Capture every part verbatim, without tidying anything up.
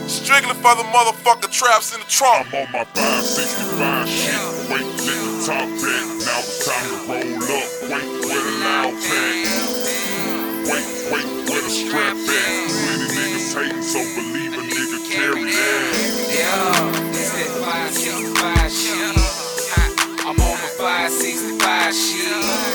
Strictly for the motherfucker traps in the trunk. I'm on my five sixty-five shit. Wait, let the top back. Now it's time to roll up. Wait, where the loud pack? Wait, wait, where the strap at? Many niggas hating, so believe a nigga carry that. Yeah, it's that five sixty-five shit. I'm on my five sixty-five shit.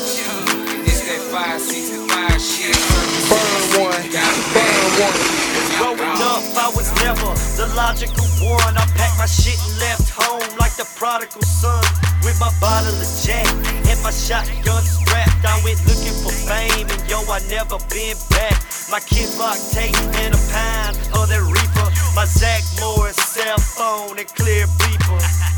And it's that five sixty-five shit. Burn one, burn one. Growing up, I was never the logical one. I packed my shit and left home like the prodigal son, with my bottle of Jack and my shotgun strapped. I went looking for fame and yo, I never been back. My Kid Rock tape and a pound of that reefer. My Zach Morris cell phone and clear beeper.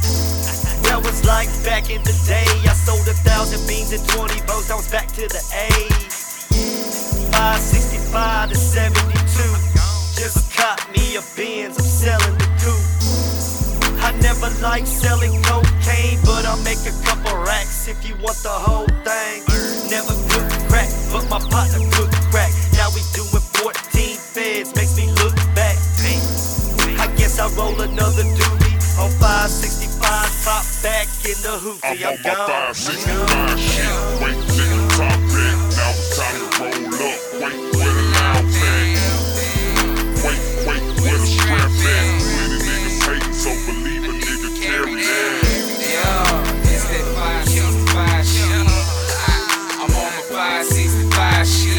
That was like back in the day. I sold a thousand beans and twenty boats. I was back to the A's. five sixty-five to seventy-two. Just caught me a Benz, I'm selling the coupe. I never liked selling cocaine, but I'll make a couple racks if you want the whole thing. Never cooked crack, but my partner cooked crack. Now we doing fourteen feds, makes me look back. I guess I roll another doobie on five sixty-five, pop back in the hoopty. I'm I'm on my gone. five sixty-five shit. Wait, let the top back. Now it's time to roll up. Wait, where the loud pack? Wait, wait, where the strap at? Many niggas hating, so believe a nigga carry that. Yeah, it's that five sixty-five shit. I'm on my five sixty-five shit.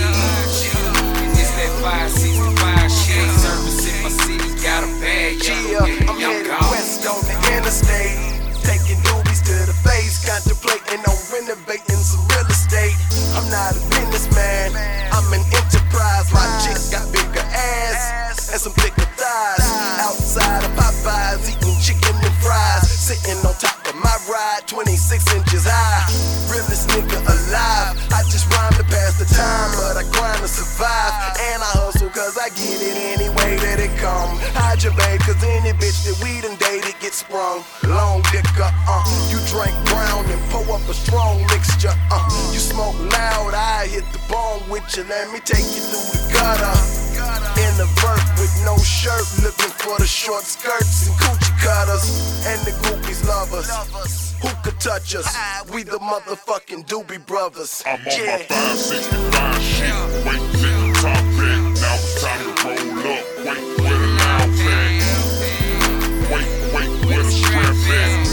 And it's that five sixty-five shit. Service in my city, got a bag, Yeah, I'm headed west on the interstate, taking doobies to the face, contemplating on renovating some real estate. I'm not a businessman, I'm an enterprise. My chick got bigger ass and some thicker thighs. Outside of Popeyes, eating chicken and fries, sitting on top of my ride, twenty-six inches high. Realest nigga alive. I just rhyme to pass the time, but I grind to survive. And I hustle cause I get it any way that it come. Hide your babe, cause any bitch that we done dated get sprung. Long dicker, uh you drink brown and pour up a strong mixture, uh you smoke loud, I hit the bone with you. Let me take you through the gutter. In the vert with no shirt, looking for the short skirts and coochie cutters. And the groupies love us. Who could touch us? We the motherfucking Doobie Brothers. I'm on Yeah. my five sixty-five shit. Wait, let the top back. Now it's time to roll up. Wait, where the loud pack? Wait, wait, where the strap at?